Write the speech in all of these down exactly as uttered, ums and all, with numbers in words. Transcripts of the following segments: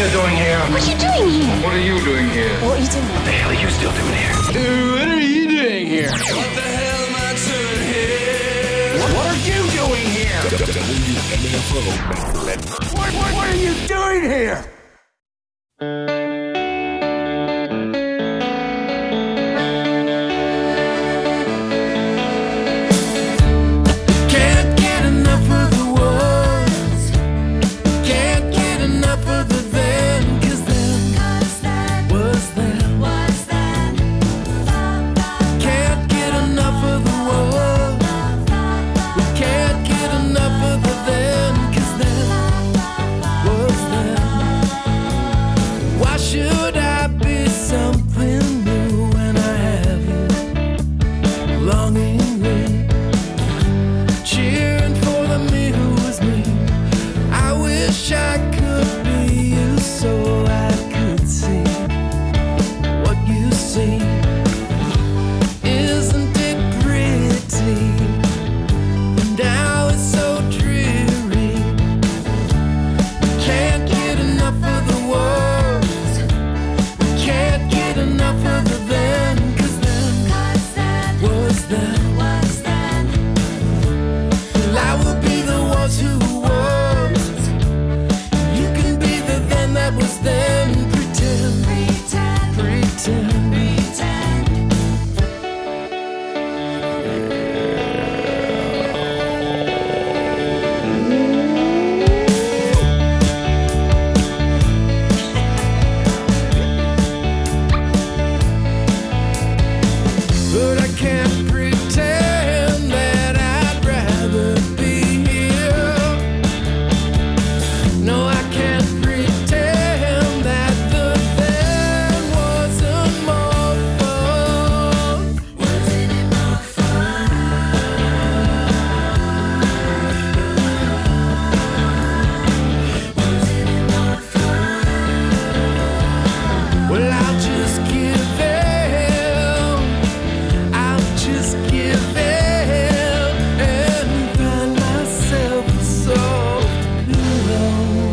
you doing here? What are you doing here? What are you doing here? What are you doing? What the hell are you still doing here? What are you doing here? What the hell am I doing here? What, what are you doing here? What, what, what are you doing here? Can't get enough of the was. Can't get enough of the then. Cause then was then. Can't get enough of the was. We can't get enough of the then. Cause then was then. Why should I be something new when I have you longingly cheering for the me who was me? I wish I could be you so I could see what you see. Isn't it pretty? Now it's so dreary. Can't get enough of the words. Can't get enough of the then. Cause then was then. Well, I will be the was who was. You can be the then that was then. Pretend, pretend, pretend. But I can't pretend that I'd rather be here. No, I can't pretend that the then wasn't more fun. Wasn't it more fun? Wasn't it more fun? Well, I'll just give in. I'll just give in and find myself a soft pillow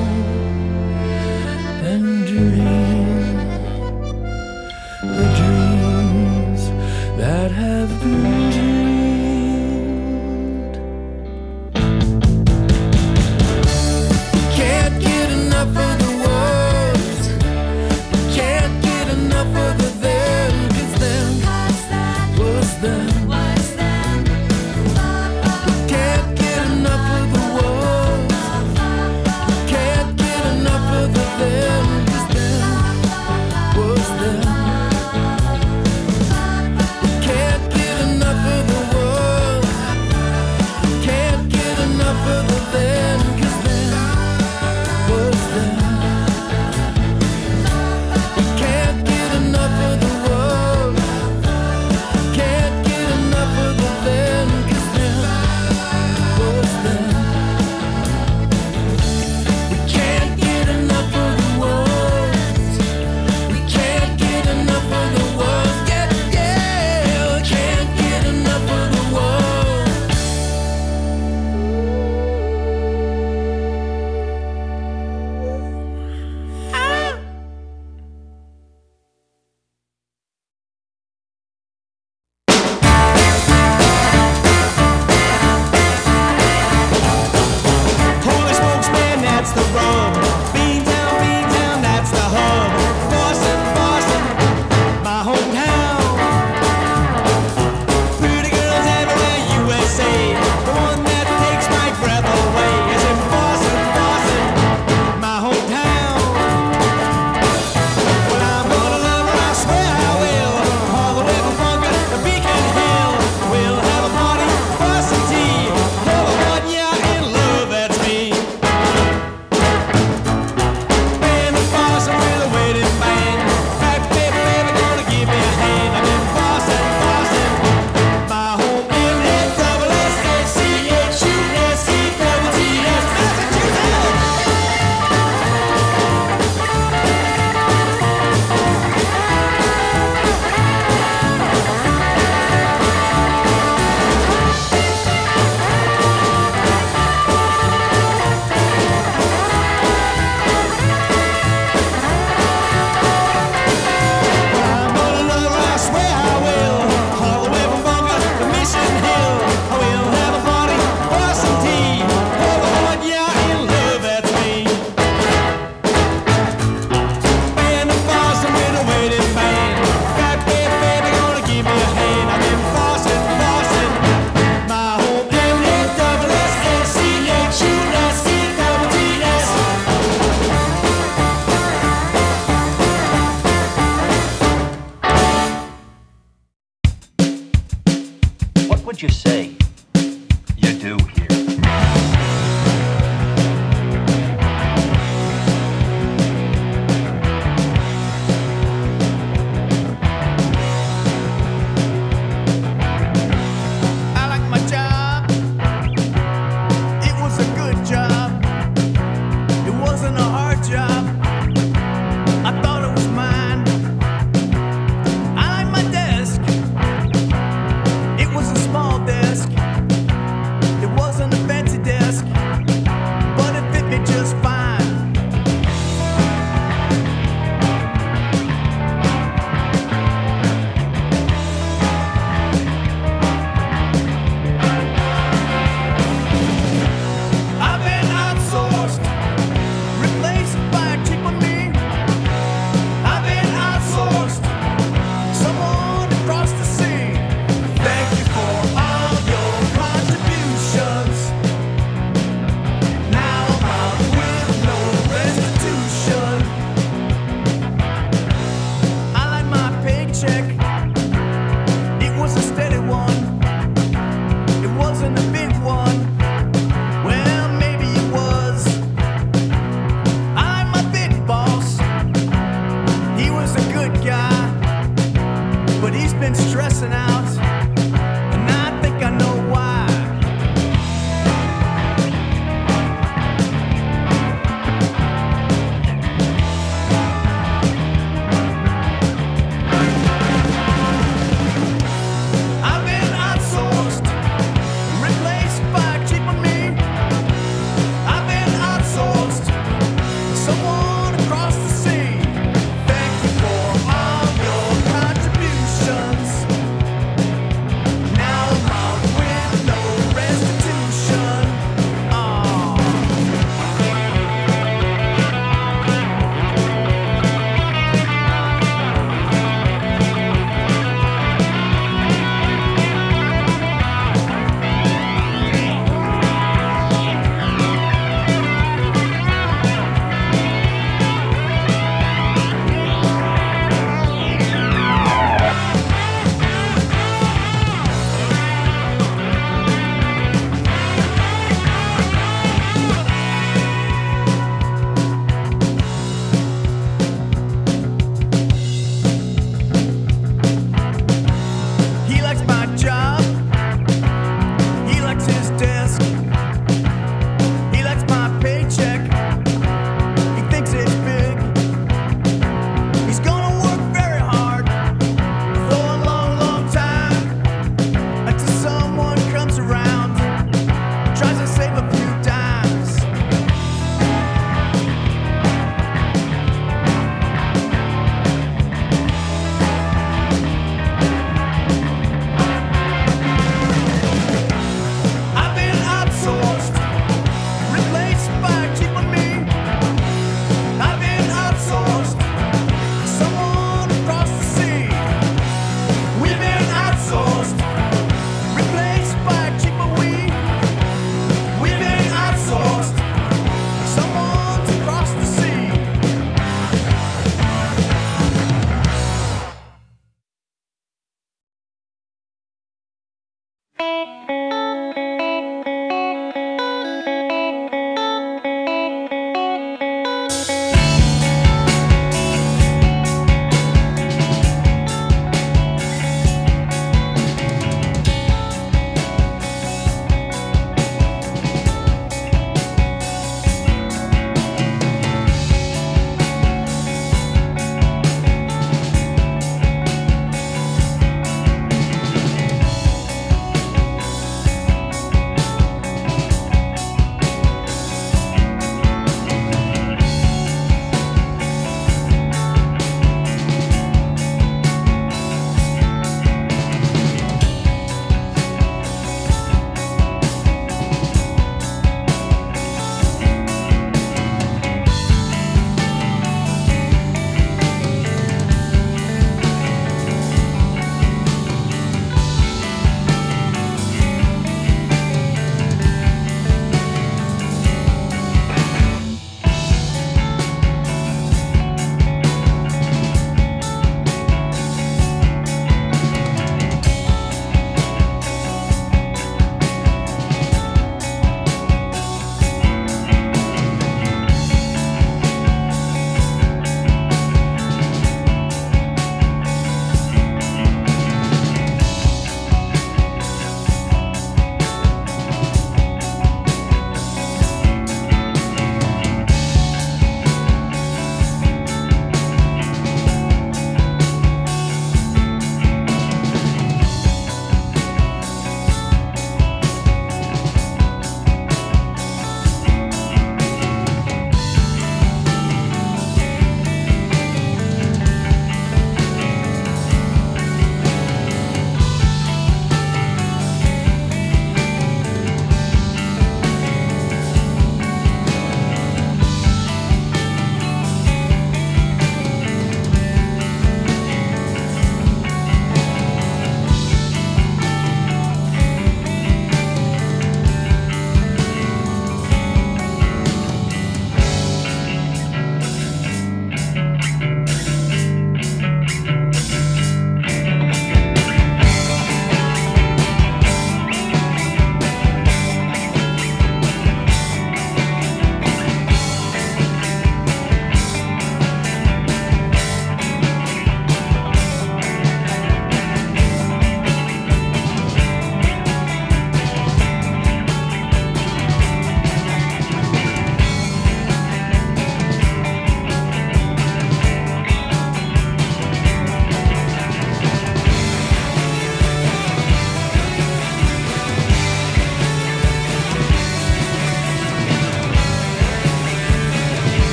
and dream the dreams that have been dreamed. Can't get enough of the words. Can't get enough of the then. Cause then was then. Can't get enough of the was. Can't get enough of the then. Cause then was then. Can't get enough What would you say you do here? I like my job. It was a good job. It wasn't a hard job. I thought it was mine. I like my desk. It was a small desk. It wasn't a fancy desk, but it fit me just fine. I've been outsourced, replaced by a cheaper me. I've been outsourced, someone across the sea. Thank you for all your contributions. Now I'm out with no restitution. I like my paycheck. It was a steady one. It wasn't a big one. Well, maybe it was. I'm my big boss. He was a good guy, but he's been stressing out, and I think I know why. I've been outsourced, replaced by a cheaper me. I've been outsourced, someone across the sea. Thank you for all your contributions.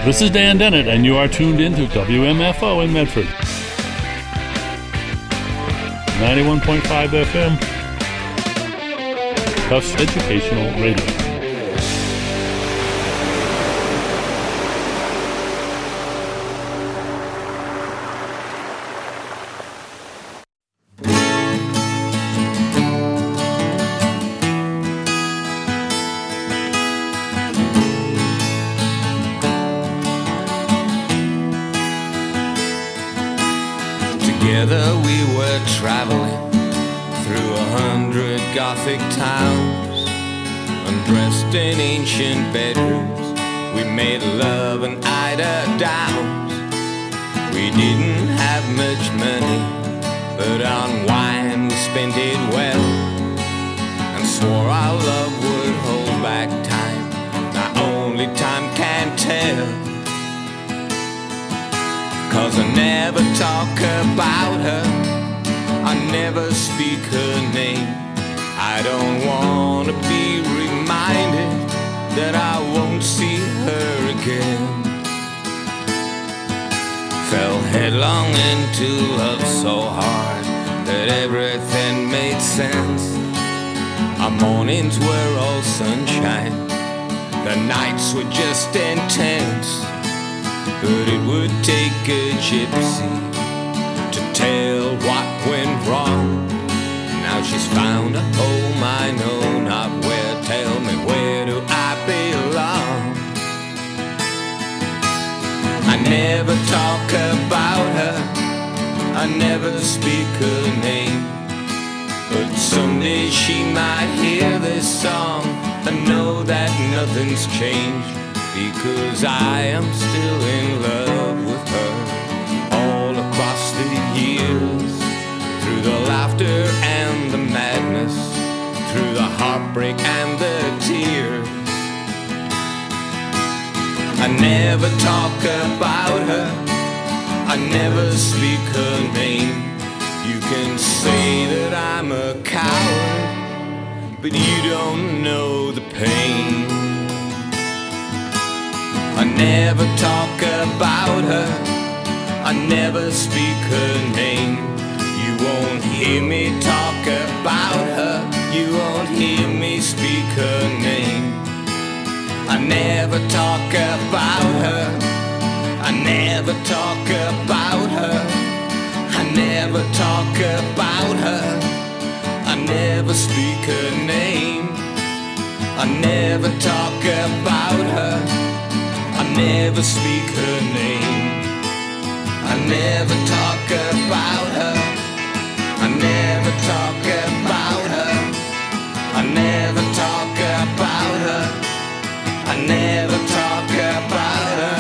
This is Dan Dennett, and you are tuned in to W M F O in Medford. ninety-one point five F M. Tufts Educational Radio. Together we were traveling through a hundred Gothic towns, undressed in ancient bedrooms. We made love and eider downs. We didn't have much money, but on wine we spent it well, and swore our love would hold back time. Now only time can tell, 'cause I never talk about her, I never speak her name. I don't want to be reminded that I won't see her again. Fell headlong into love so hard that everything made sense. Our mornings were all sunshine, the nights were just intense. But it would take a gypsy to tell what went wrong. Now she's found a home I know not where. Tell me, where do I belong? I never talk about her, I never speak her name, but someday she might hear this song and know that nothing's changed, because I am still in love with her. All across the years, through the laughter and the madness, through the heartbreak and the tears, I never talk about her, I never speak her name. You can say that I'm a coward, but you don't know the pain. I never talk about her, I never speak her name. You won't hear me talk about her, you won't hear me speak her name. I never talk about her, I never talk about her, I never talk about her, I never speak her name. I never talk about her, I never speak her name. I never talk about her, I never talk about her, I never talk about her, I never talk about her.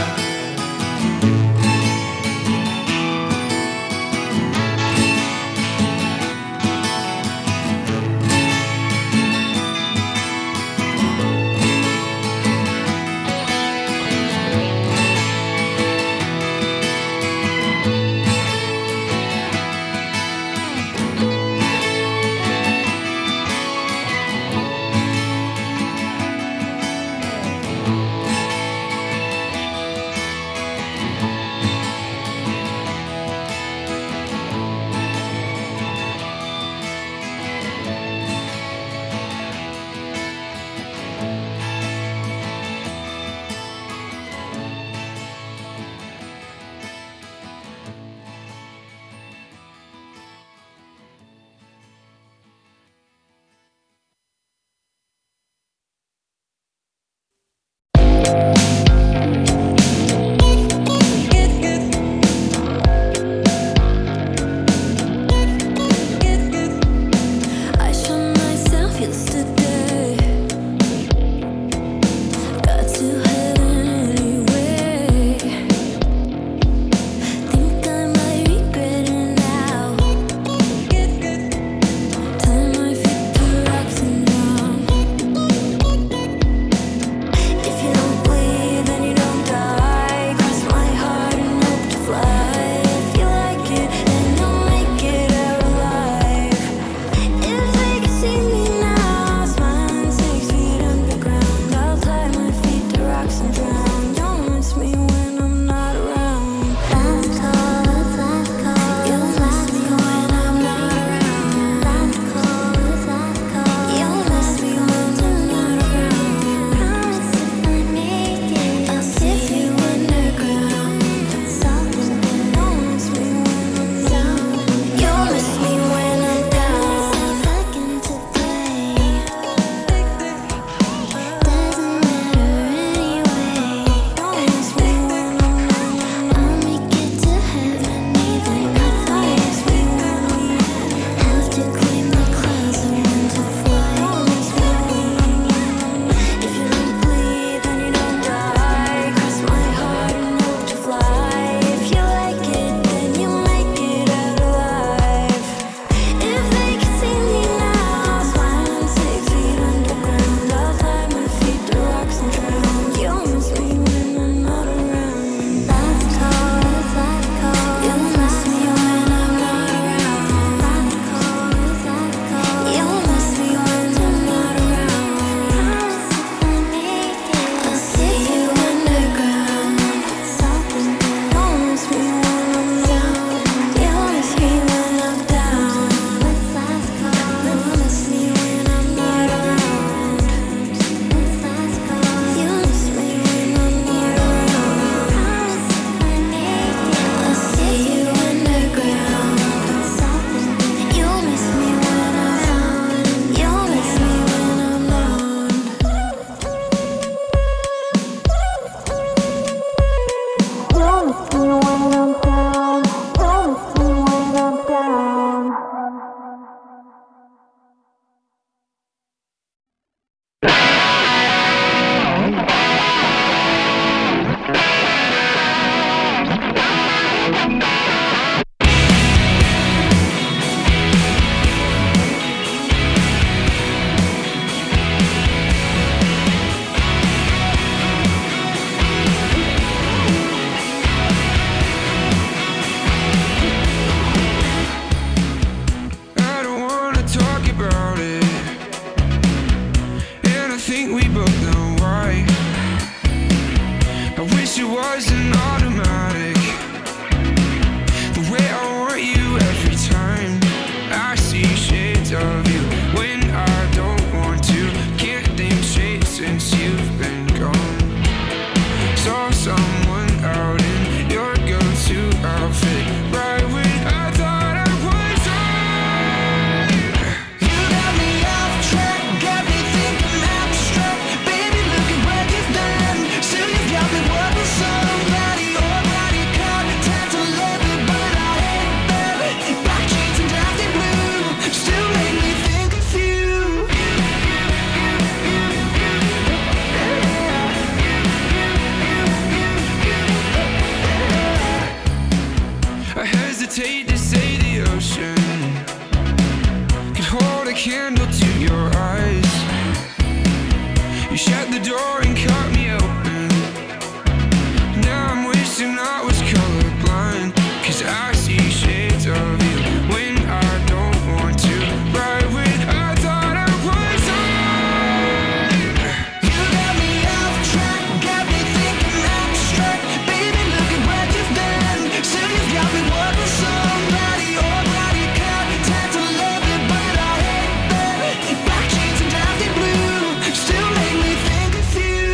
candle to your eyes. You shut the door and cut me open. Now I'm wishing I was colorblind, 'cause I see shades of you when I don't want to. Right when I thought I was on. You got me off track, got me thinking abstract. Baby, look at what you've done. So you've got me wanting somebody, or body contact to love it, but I hate that. Black jeans and dusty blue still make me think of you.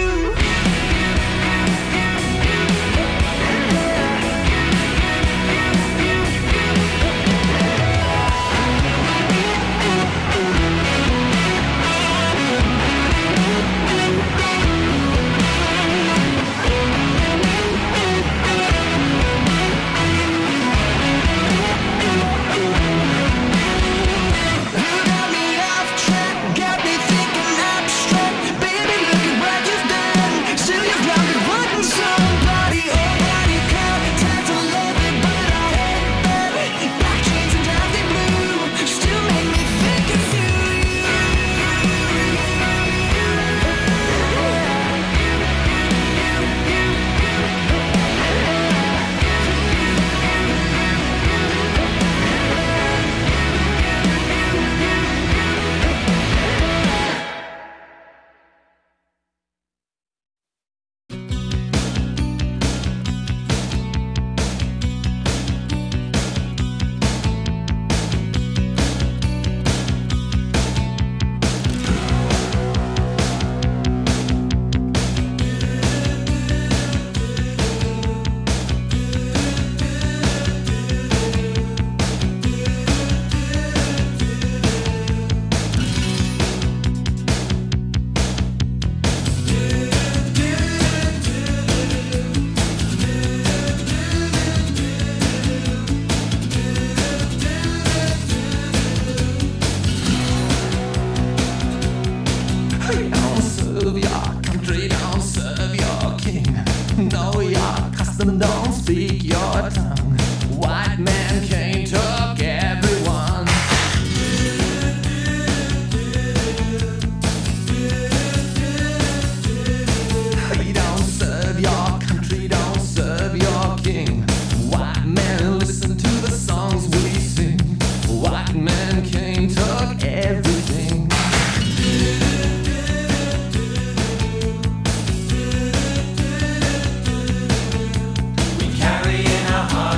You got me off track, got me thinking abstract. Baby, look at what you've done. So you've got me wanting somebody, or body contact to love it, but I hate that. Black jeans and dusty blue still make me think of you. Don't serve your country, don't serve your king. Know your custom, don't speak your tongue. White man can't talk everyone. Don't serve your country, don't serve your king. White man, listen to the songs we sing. White man can't talk everything. We carry in our hearts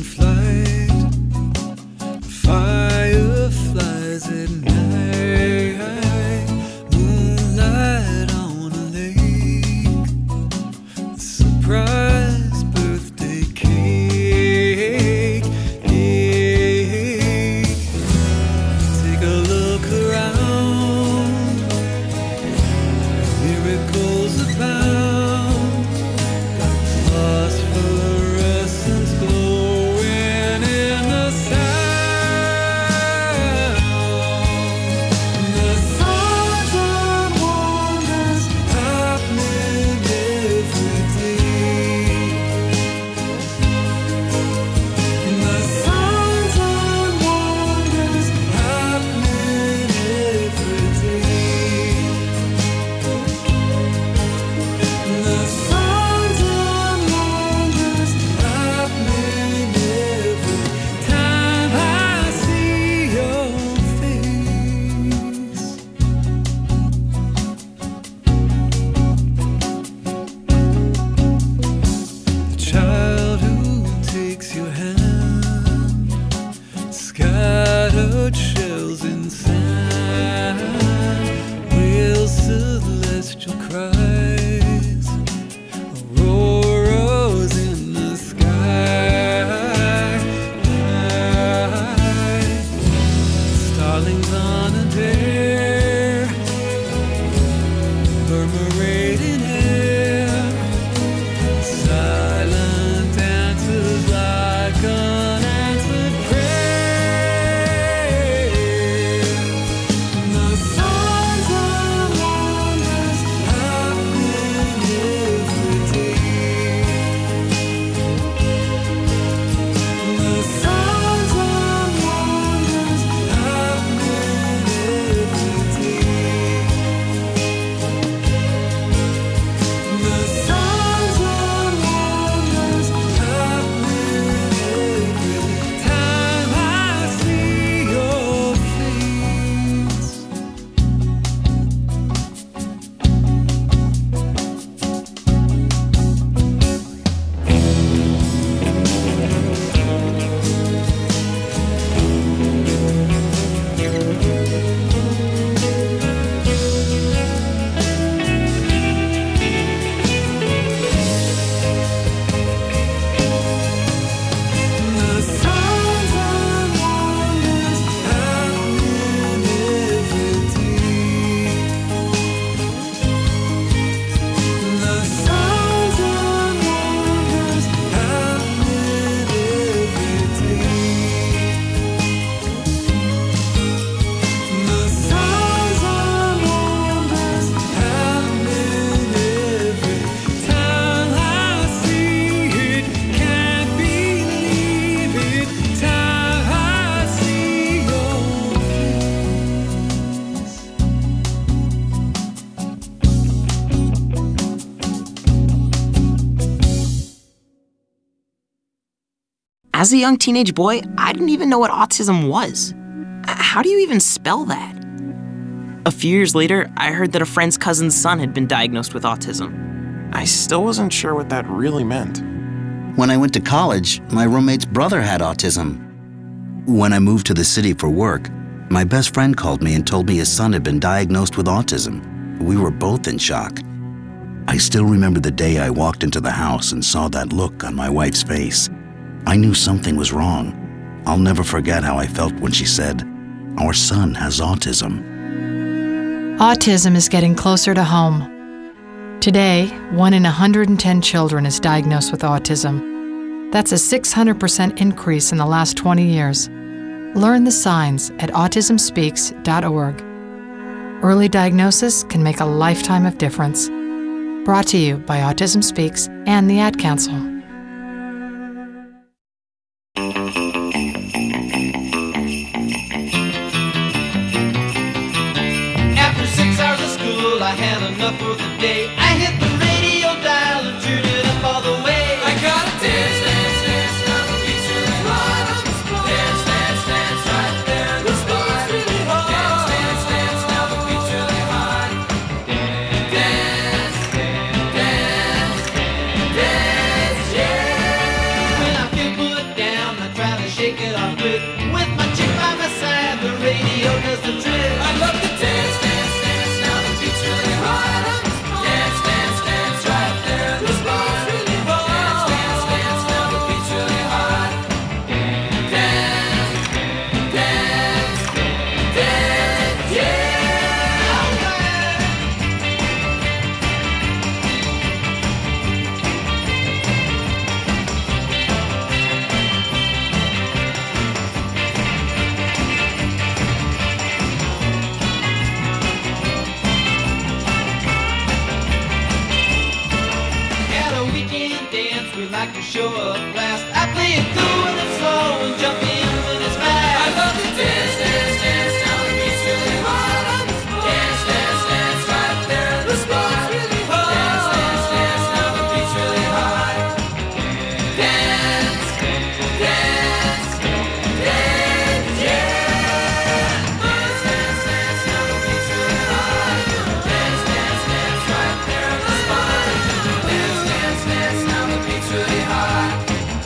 flight, fireflies at night, moonlight on a lake, surprise birthday cake. Take a look around, miracles abound, phosphorescence glowing in the sound. The signs and wonders happening every day. The signs and wonders happening every day. The signs and wonders happening every time I see your face. The child who takes your hand, scattered shells in sand, whale celestial cries, auroras in the sky, starlings on a dare, murmurating air, silent answers like unanswered prayer. The signs and wonders happening every day. The signs and wonders happening every day. The signs and wonders happening every time I see your face. The signs and wonders happening every day. The signs and wonders happening every day. The signs and wonders happening every time I see it. Can't believe it. Time I see your face. As a young teenage boy, I didn't even know what autism was. Uh, How do you even spell that? A few years later, I heard that a friend's cousin's son had been diagnosed with autism. I still wasn't sure what that really meant. When I went to college, my roommate's brother had autism. When I moved to the city for work, my best friend called me and told me his son had been diagnosed with autism. We were both in shock. I still remember the day I walked into the house and saw that look on my wife's face. I knew something was wrong. I'll never forget how I felt when she said, "Our son has autism." Autism is getting closer to home. Today, one in one hundred ten children is diagnosed with autism. That's a six hundred percent increase in the last twenty years. Learn the signs at autism speaks dot org. Early diagnosis can make a lifetime of difference. Brought to you by Autism Speaks and the Ad Council. After six hours of school, I had enough for the day. I hit the radio dial and tuned it up all the way. I got a dance, dance, dance, now the beats really hard. Dance, dance, dance, right there in the spot. Dance, dance, dance, now the beats really hard. Dance, dance, dance, dance, yeah. When I feel put down, shake it off quick. With my chick by my side, the radio does the trick. I love to dance, dance, dance, now the beat's really hot. Dance, dance, dance, right there, the spot's really hot. Dance, dance, dance, now the beat's really hot. Dance, dance, dance, yeah. We like to show up last. I play it cool when it's slow and jump in when it's fast. I love to dance, dance, dance, now the beat's really hot. Dance, dance, dance, right there, the spot's really hot. Dance, dance, dance, now the beat's really hot. Dance, dance, dance, yeah. Dance, dance, dance, now the beat's really hot. Dance, dance, dance, right there, the spot. Dance, dance, dance, now the beat's really hot.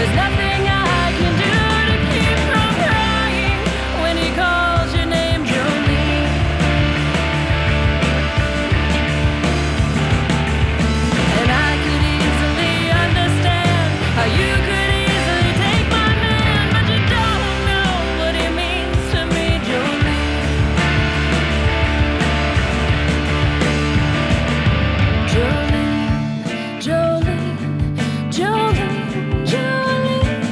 There's nothing I can do to keep from crying when he calls your name, Jolene. And I could easily understand how you could easily take my man, but you don't know what he means to me, Jolene. Jolene, Jolene, Jolene, Jolene.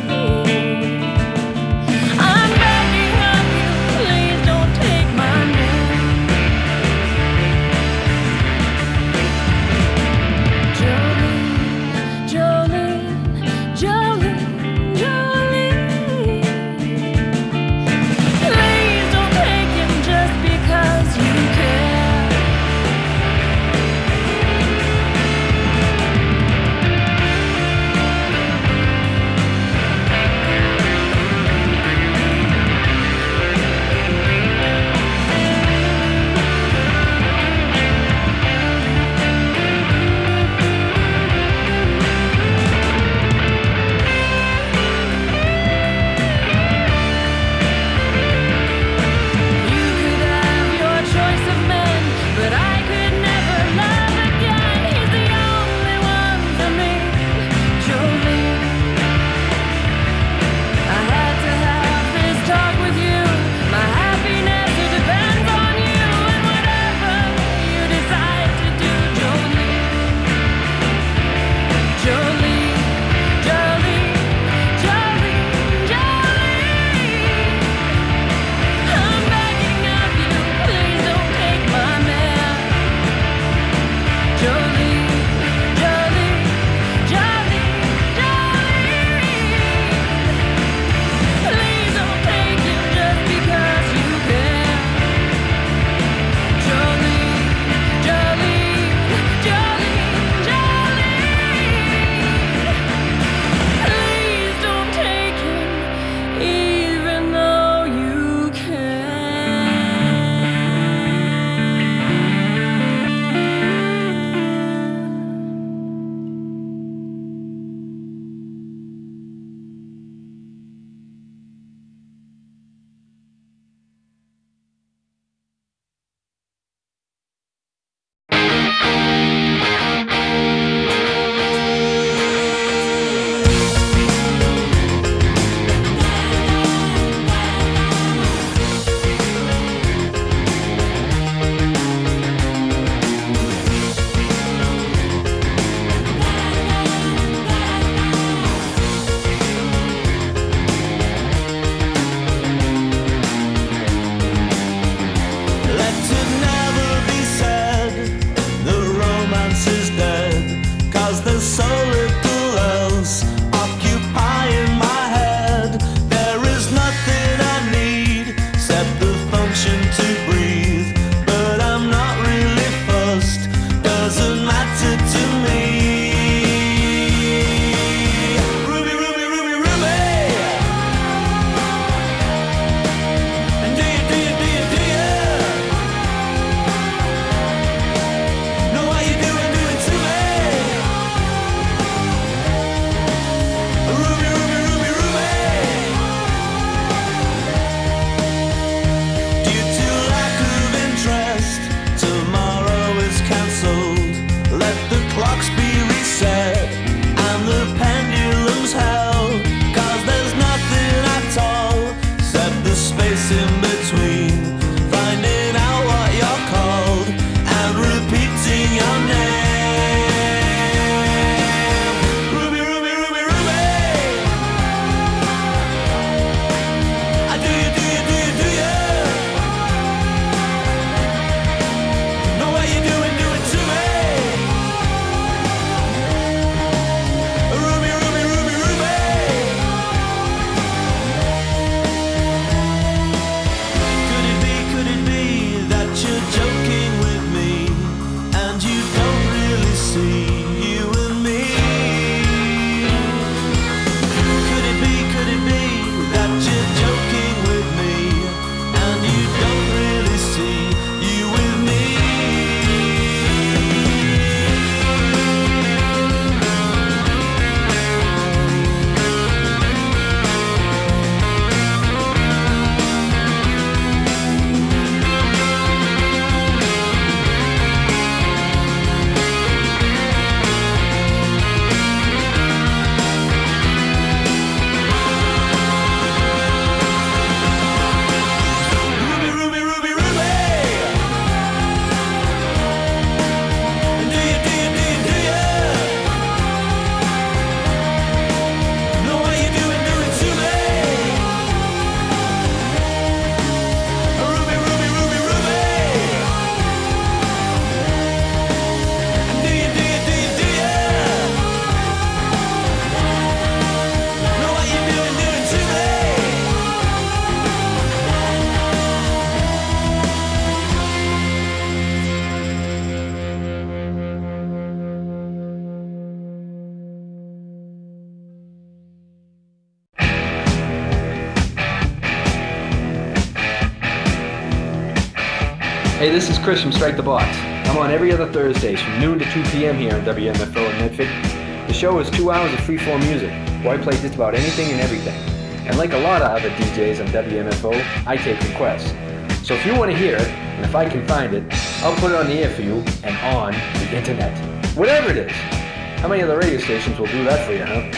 Hey, this is Chris from Strike the Box. I'm on every other Thursdays from noon to two p.m. here on W M F O in Medford. The show is two hours of free-form music, where I play just about anything and everything. And like a lot of other D Js on W M F O, I take requests. So if you want to hear it, and if I can find it, I'll put it on the air for you and on the internet. Whatever it is. How many other radio stations will do that for you, huh?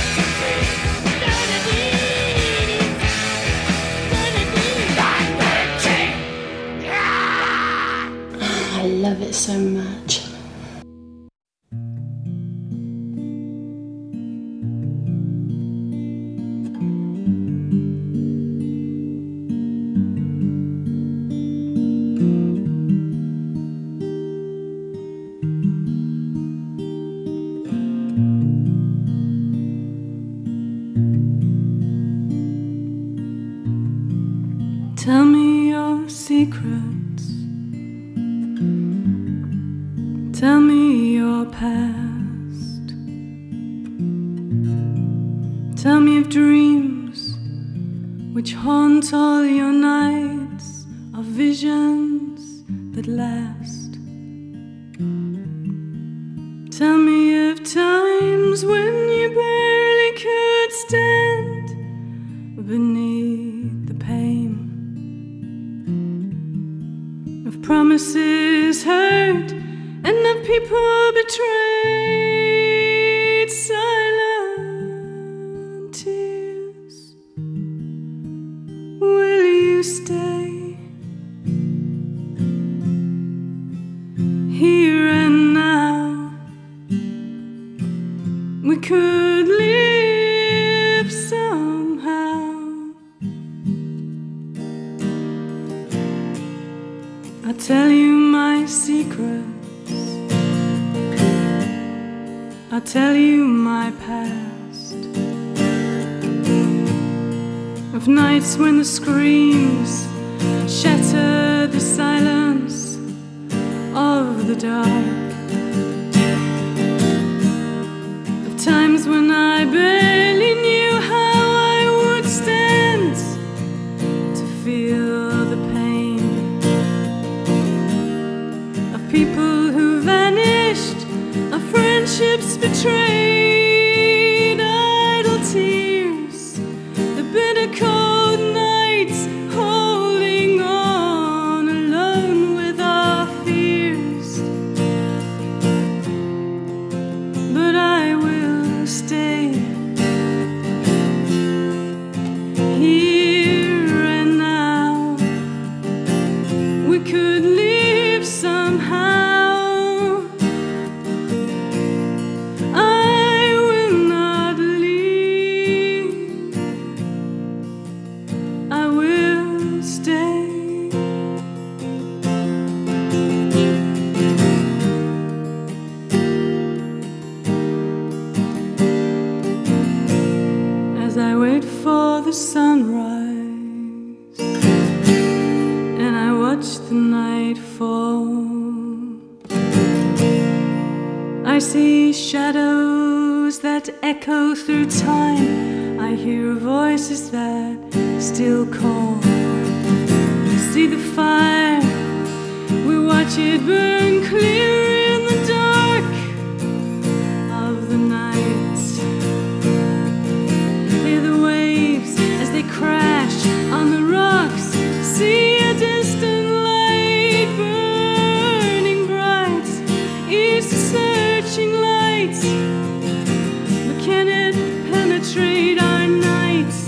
I love it so much. Tell me your secrets. Tell me your past. Tell me of dreams which haunt all your nights, of visions that last. Tell me of times when you barely could stand beneath the pain of promises heard and of people betrayed. Silent tears. Will you stay here and now? We could live somehow. I'll tell you my secret. I'll tell you my past, of nights when the screams shatter the silence of the dark, of times when I barely knew how I would stand to feel the pain of people who vanished, of friendships betrayed, idle tears, the bitter cold nights, holding on alone with our fears. But I will stay here and now. We could live somehow. Sunrise, and I watch the night fall. I see shadows that echo through time. I hear voices that still call. See the fire, we watch it burn clear in the dark of the night. Crash on the rocks, see a distant light burning bright, east searching lights, but can it penetrate our nights?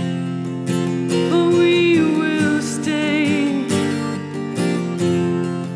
For we will stay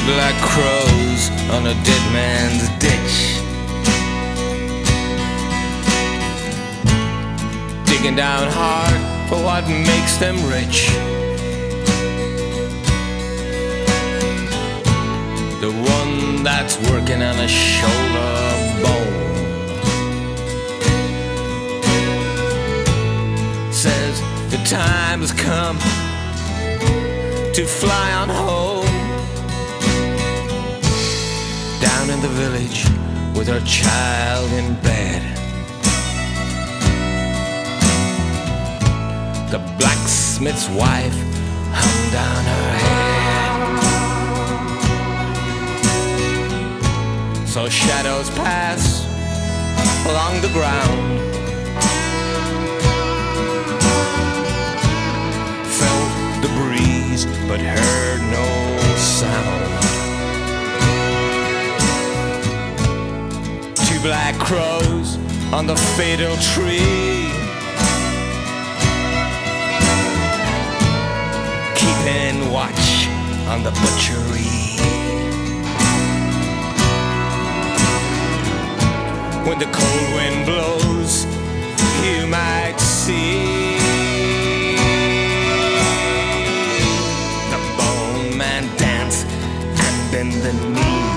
black crows on a dead man's ditch, digging down hard for what makes them rich. The one that's working on a shoulder bone says the time has come to fly on home, down in the village with her child in bed. The blacksmith's wife hung down her head. So shadows pass along the ground, felt the breeze but heard no sound. Two black crows on the fatal tree, keeping watch on the butchery. When the cold wind blows, you might see the bone man dance and bend the knee.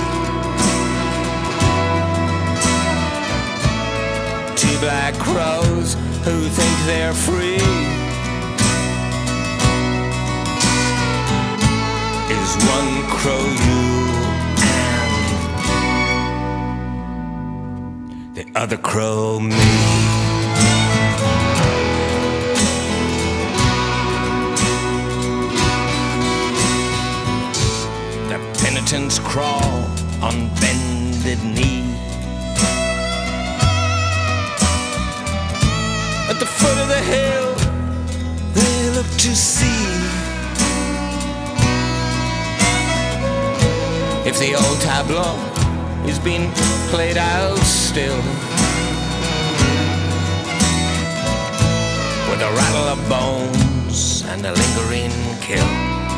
Two black crows who think they're free is one crow you and the other crow me. The penitents crawl on bended knee. At the foot of the hill they look to see if the old tableau is being played out still, with a rattle of bones and a lingering kill.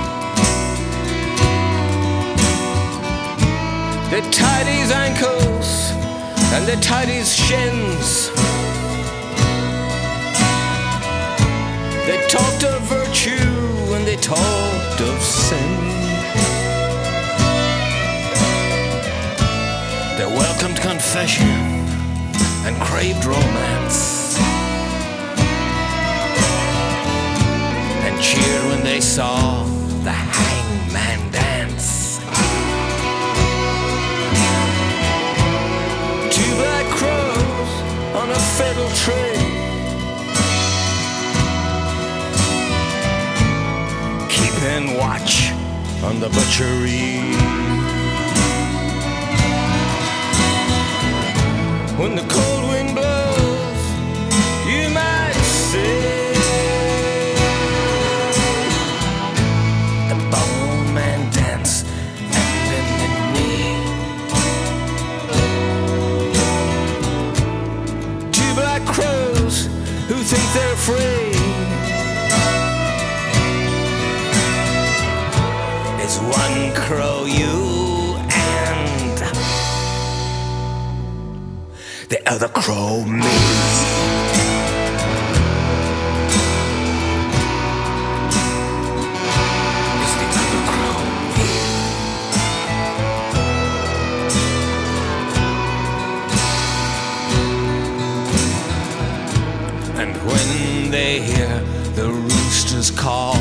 They tied his ankles and they tied his shins. They talked of virtue and they talked of sin. They welcomed confession and craved romance, and cheered when they saw the hangman dance. Two black crows on a fatal tree, keeping watch on the butchery. When the cold wind blows, you might see the bone man dance and bend the knee. Two black crows who think they're free is one crow you and the other crow me. It's the other crow me. And when they hear the roosters call,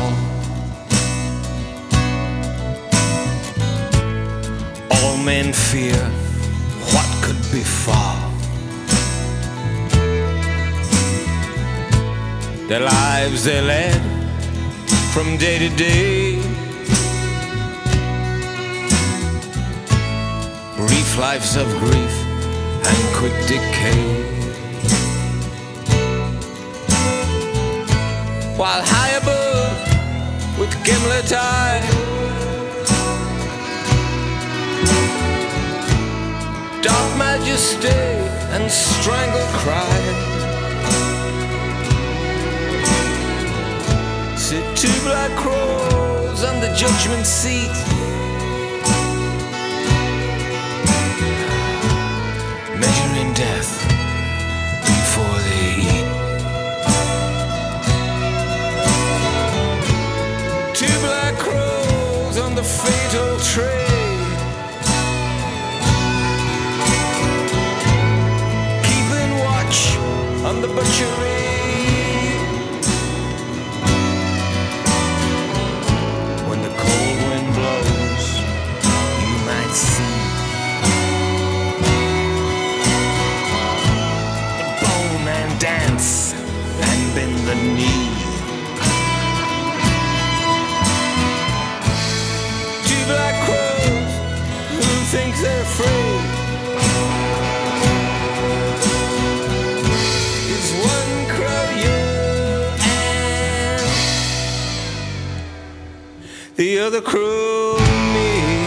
all men fear what could befall. The lives they led from day to day, brief lives of grief and quick decay. While high above with gimlet eye, dark majesty and strangled cry, sit two black crows on the judgment seat, on the fatal trade, keeping watch on the butchery. When the cold wind blows, you might see the bowman dance and bend the knee. Two black crows who think they're free. Is one crow you and the other crow me?